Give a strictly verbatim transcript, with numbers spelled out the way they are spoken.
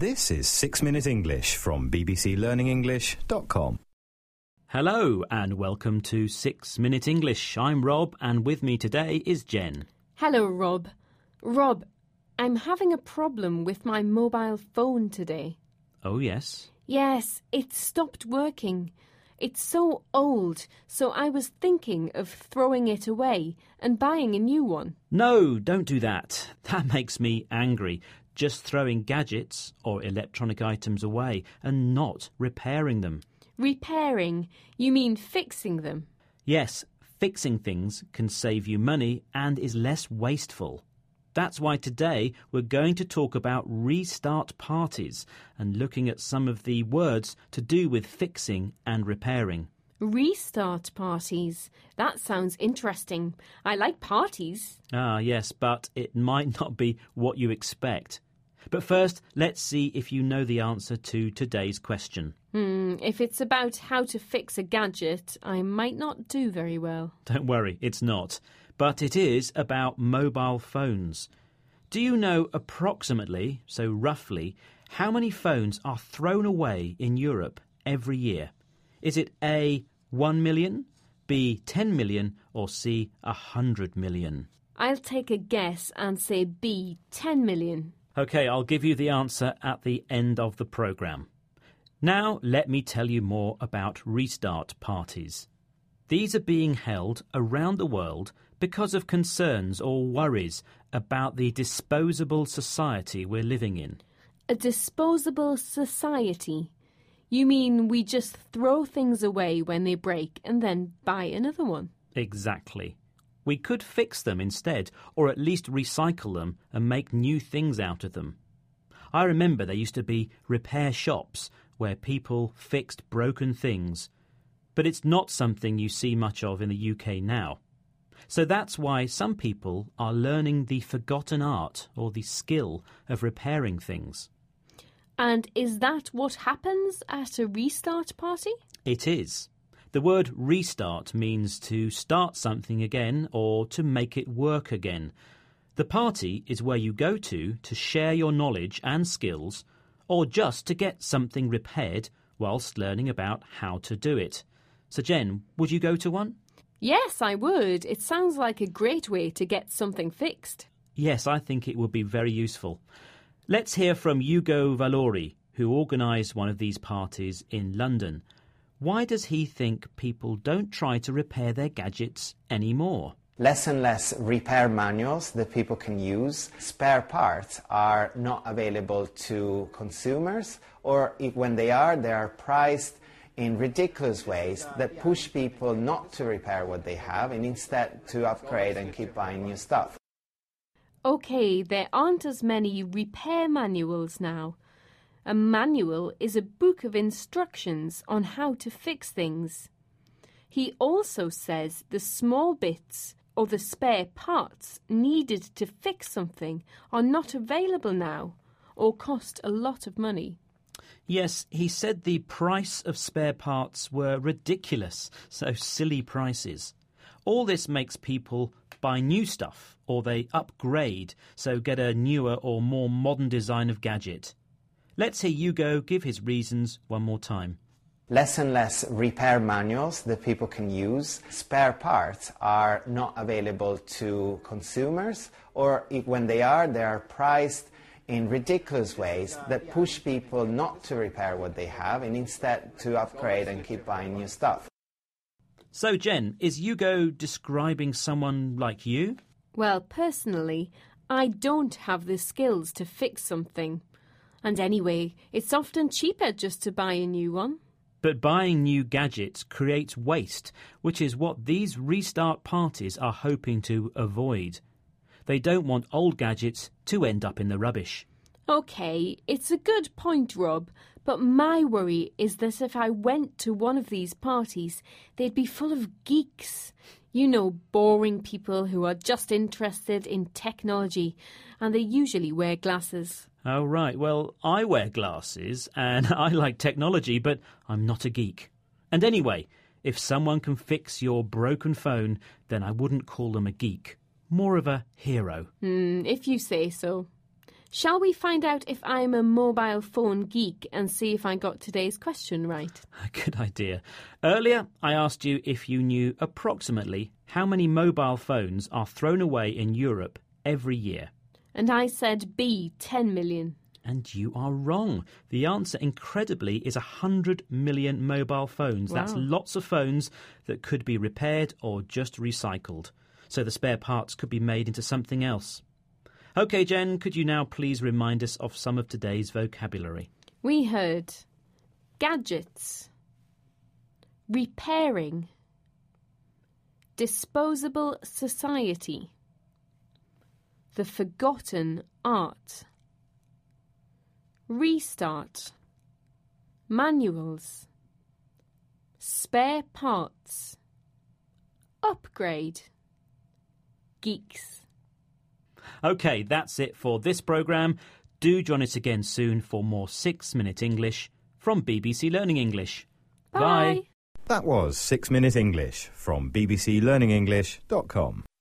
This is Six Minute English from b b c learning english dot com. Hello and welcome to Six Minute English. I'm Rob and with me today is Jen. Hello, Rob. Rob, I'm having a problem with my mobile phone today. Oh, yes? Yes, it stopped working. It's so old, so I was thinking of throwing it away and buying a new one. No, don't do that. That makes me angry. Just throwing gadgets or electronic items away and not repairing them. Repairing? You mean fixing them? Yes, fixing things can save you money and is less wasteful. That's why today we're going to talk about restart parties and looking at some of the words to do with fixing and repairing. Restart parties? That sounds interesting. I like parties. Ah, yes, but it might not be what you expect. But first, let's see if you know the answer to today's question. Hmm, if it's about how to fix a gadget, I might not do very well. Don't worry, it's not. But it is about mobile phones. Do you know approximately, so roughly, how many phones are thrown away in Europe every year? Is it A, one million, B, ten million, or C, one hundred million? I'll take a guess and say B, ten million. OK, I'll give you the answer at the end of the programme. Now let me tell you more about restart parties. These are being held around the world because of concerns or worries about the disposable society we're living in. A disposable society? You mean we just throw things away when they break and then buy another one? Exactly. We could fix them instead, or at least recycle them and make new things out of them. I remember there used to be repair shops where people fixed broken things, but it's not something you see much of in the U K now. So that's why some people are learning the forgotten art or the skill of repairing things. And is that what happens at a restart party? It is. The word restart means to start something again or to make it work again. The party is where you go to to share your knowledge and skills or just to get something repaired whilst learning about how to do it. So Jen, would you go to one? Yes, I would. It sounds like a great way to get something fixed. Yes, I think it would be very useful. Let's hear from Hugo Valori, who organised one of these parties in London. Why does he think people don't try to repair their gadgets anymore? Less and less repair manuals that people can use. Spare parts are not available to consumers, or if, when they are, they are priced in ridiculous ways that push people not to repair what they have and instead to upgrade and keep buying new stuff. OK, there aren't as many repair manuals now. A manual is a book of instructions on how to fix things. He also says the small bits or the spare parts needed to fix something are not available now or cost a lot of money. Yes, he said the price of spare parts were ridiculous, so silly prices. All this makes people buy new stuff or they upgrade, so get a newer or more modern design of gadget. Let's hear Hugo give his reasons one more time. Less and less repair manuals that people can use. Spare parts are not available to consumers, or if, when they are, they are priced in ridiculous ways that push people not to repair what they have and instead to upgrade and keep buying new stuff. So, Jen, is Hugo describing someone like you? Well, personally, I don't have the skills to fix something. And anyway, it's often cheaper just to buy a new one. But buying new gadgets creates waste, which is what these restart parties are hoping to avoid. They don't want old gadgets to end up in the rubbish. OK, it's a good point, Rob, but my worry is that if I went to one of these parties, they'd be full of geeks. You know, boring people who are just interested in technology, and they usually wear glasses. Oh, right. Well, I wear glasses and I like technology, but I'm not a geek. And anyway, if someone can fix your broken phone, then I wouldn't call them a geek. More of a hero. Hmm, if you say so. Shall we find out if I'm a mobile phone geek and see if I got today's question right? Good idea. Earlier, I asked you if you knew approximately how many mobile phones are thrown away in Europe every year. And I said B, ten million. And you are wrong. The answer, incredibly, is one hundred million mobile phones. Wow. That's lots of phones that could be repaired or just recycled. So the spare parts could be made into something else. OK, Jen, could you now please remind us of some of today's vocabulary? We heard gadgets, repairing, disposable society, the forgotten art, restart, manuals, spare parts, upgrade, geeks. OK, that's it for this programme. Do join us again soon for more six minute English from B B C Learning English. Bye. That was six minute English from b b c learning english dot com.